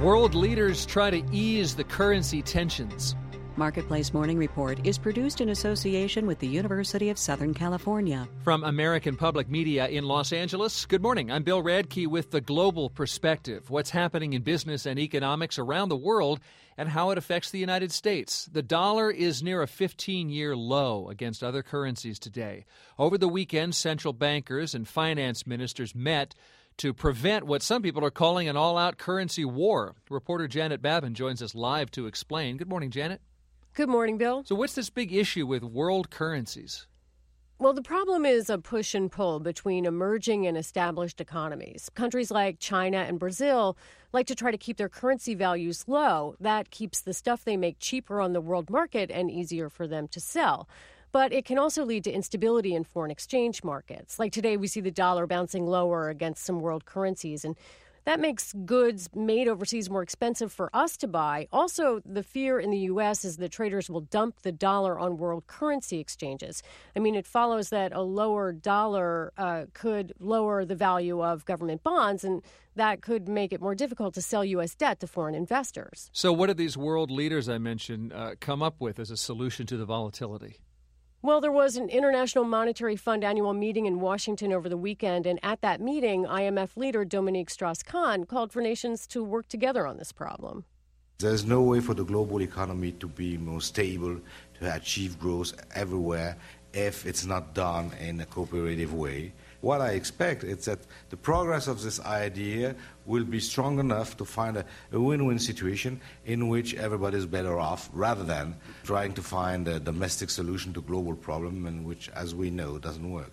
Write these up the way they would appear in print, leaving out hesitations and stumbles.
World leaders try to ease the currency tensions. Marketplace Morning Report is produced in association with the University of Southern California. From American Public Media in Los Angeles, good morning. I'm Bill Radke with the global perspective. What's happening in business and economics around the world and how it affects the United States. The dollar is near a 15-year low against other currencies today. Over the weekend, central bankers and finance ministers met to prevent what some people are calling an all-out currency war. Reporter Janet Babin joins us live to explain. Good morning, Janet. Good morning, Bill. So what's this big issue with world currencies? Well, the problem is a push and pull between emerging and established economies. Countries like China and Brazil like to try to keep their currency values low. That keeps the stuff they make cheaper on the world market and easier for them to sell. But it can also lead to instability in foreign exchange markets. Like today, we see the dollar bouncing lower against some world currencies, and that makes goods made overseas more expensive for us to buy. Also, the fear in the U.S. is that traders will dump the dollar on world currency exchanges. I mean, it follows that a lower dollar could lower the value of government bonds, and that could make it more difficult to sell U.S. debt to foreign investors. So what did these world leaders I mentioned come up with as a solution to the volatility? Well, there was an International Monetary Fund annual meeting in Washington over the weekend, and at that meeting, IMF leader Dominique Strauss-Kahn called for nations to work together on this problem. There's no way for the global economy to be more stable, to achieve growth everywhere, if it's not done in a cooperative way. What I expect is that the progress of this idea will be strong enough to find a win-win situation in which everybody's better off, rather than trying to find a domestic solution to global problem, in which, as we know, doesn't work.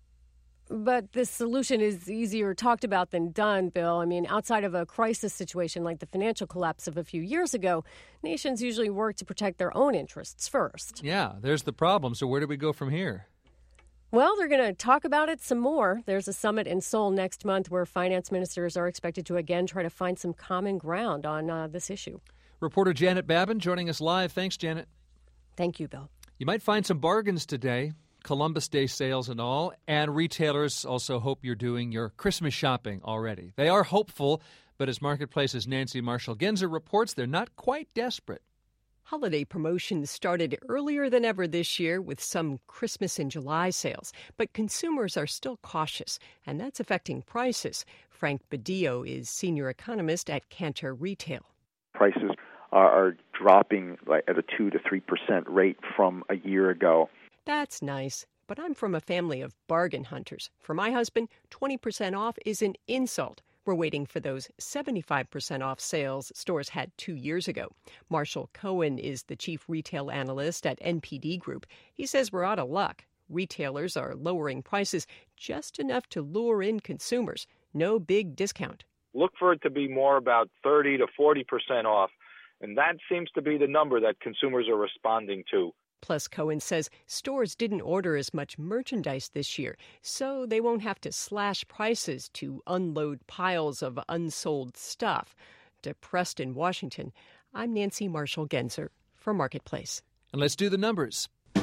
But this solution is easier talked about than done, Bill. I mean, outside of a crisis situation like the financial collapse of a few years ago, nations usually work to protect their own interests first. Yeah, there's the problem. So where do we go from here? Well, they're going to talk about it some more. There's a summit in Seoul next month where finance ministers are expected to again try to find some common ground on this issue. Reporter Janet Babin joining us live. Thanks, Janet. Thank you, Bill. You might find some bargains today, Columbus Day sales and all, and retailers also hope you're doing your Christmas shopping already. They are hopeful, but as Marketplace's Nancy Marshall-Genzer reports, they're not quite desperate. Holiday promotions started earlier than ever this year with some Christmas in July sales, but consumers are still cautious, and that's affecting prices. Frank Badillo is senior economist at Kantar Retail. Prices are dropping at a 2 to 3% rate from a year ago. That's nice, but I'm from a family of bargain hunters. For my husband, 20% off is an insult. We're waiting for those 75% off sales stores had 2 years ago. Marshall Cohen is the chief retail analyst at NPD Group. He says we're out of luck. Retailers are lowering prices just enough to lure in consumers. No big discount. Look for it to be more about 30 to 40% off, and that seems to be the number that consumers are responding to. Plus, Cohen says stores didn't order as much merchandise this year, so they won't have to slash prices to unload piles of unsold stuff. Depressed in Washington, I'm Nancy Marshall-Genzer for Marketplace. And let's do the numbers.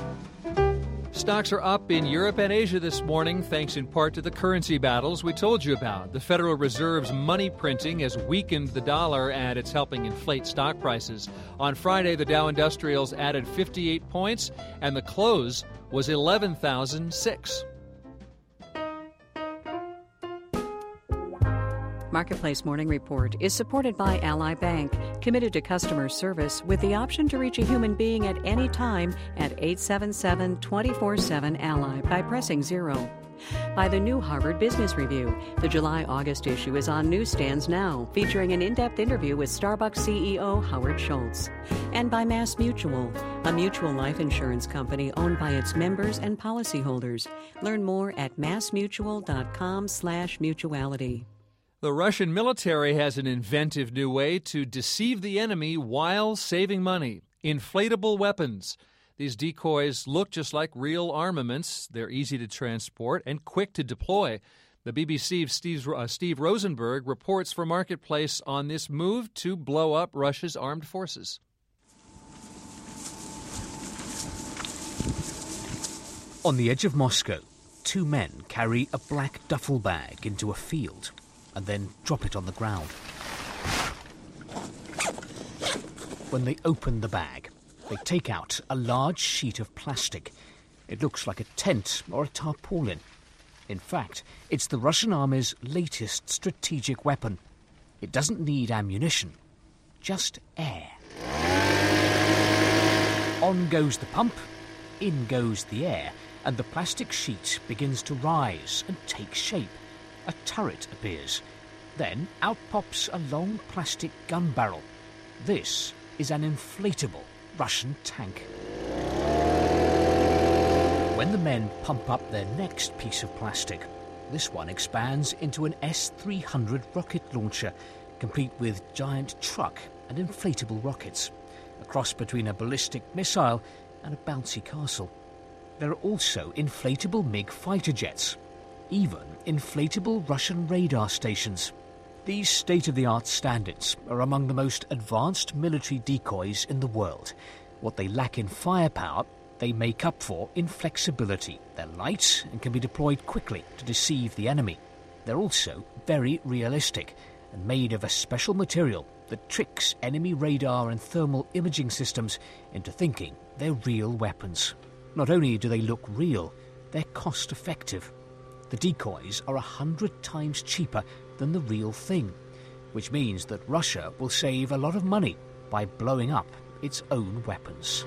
Stocks are up in Europe and Asia this morning, thanks in part to the currency battles we told you about. The Federal Reserve's money printing has weakened the dollar, and it's helping inflate stock prices. On Friday, the Dow Industrials added 58 points, and the close was 11,006. Marketplace Morning Report is supported by Ally Bank, committed to customer service with the option to reach a human being at any time at 877-24-7-ALLY by pressing 0. By the new Harvard Business Review. The July-August issue is on newsstands now, featuring an in-depth interview with Starbucks CEO Howard Schultz. And by MassMutual, a mutual life insurance company owned by its members and policyholders. Learn more at massmutual.com/mutuality. The Russian military has an inventive new way to deceive the enemy while saving money. Inflatable weapons. These decoys look just like real armaments. They're easy to transport and quick to deploy. The BBC's Steve Rosenberg reports for Marketplace on this move to blow up Russia's armed forces. On the edge of Moscow, two men carry a black duffel bag into a field and then drop it on the ground. when they open the bag. They take out a large sheet of plastic. It looks like a tent or a tarpaulin. In fact, it's the Russian army's latest strategic weapon. It doesn't need ammunition, just air. On goes the pump, in goes the air, and the plastic sheet begins to rise and take shape. A turret appears. Then out pops a long plastic gun barrel. This is an inflatable Russian tank. When the men pump up their next piece of plastic, this one expands into an S-300 rocket launcher, complete with giant truck and inflatable rockets, a cross between a ballistic missile and a bouncy castle. There are also inflatable MiG fighter jets, even inflatable Russian radar stations. These state-of-the-art stand-ins are among the most advanced military decoys in the world. What they lack in firepower, they make up for in flexibility. They're light and can be deployed quickly to deceive the enemy. They're also very realistic and made of a special material that tricks enemy radar and thermal imaging systems into thinking they're real weapons. Not only do they look real, they're cost-effective. The decoys are 100 times cheaper than the real thing, which means that Russia will save a lot of money by blowing up its own weapons.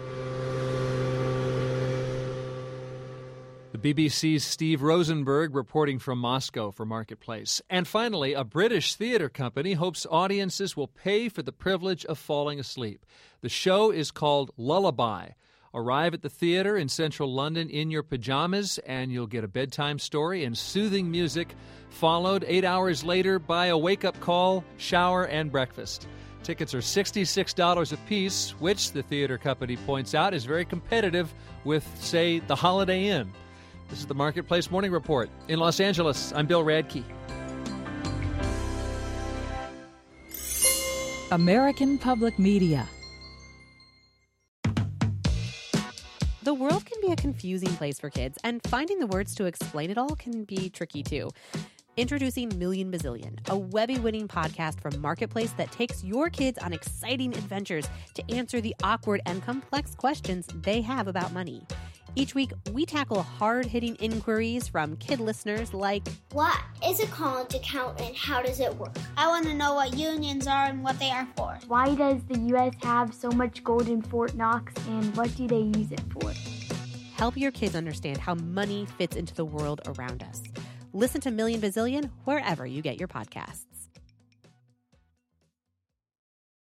The BBC's Steve Rosenberg reporting from Moscow for Marketplace. And finally, a British theatre company hopes audiences will pay for the privilege of falling asleep. The show is called Lullaby. Arrive at the theatre in central London in your pajamas, and you'll get a bedtime story and soothing music, followed 8 hours later by a wake-up call, shower, and breakfast. Tickets are $66 apiece, which the theatre company points out is very competitive with, say, the Holiday Inn. This is the Marketplace Morning Report. In Los Angeles, I'm Bill Radke. American Public Media. The world can be a confusing place for kids, and finding the words to explain it all can be tricky too. Introducing Million Bazillion, a Webby-winning podcast from Marketplace that takes your kids on exciting adventures to answer the awkward and complex questions they have about money. Each week, we tackle hard-hitting inquiries from kid listeners like, what is a college account and how does it work? I want to know what unions are and what they are for. Why does the U.S. have so much gold in Fort Knox and what do they use it for? Help your kids understand how money fits into the world around us. Listen to Million Bazillion wherever you get your podcasts.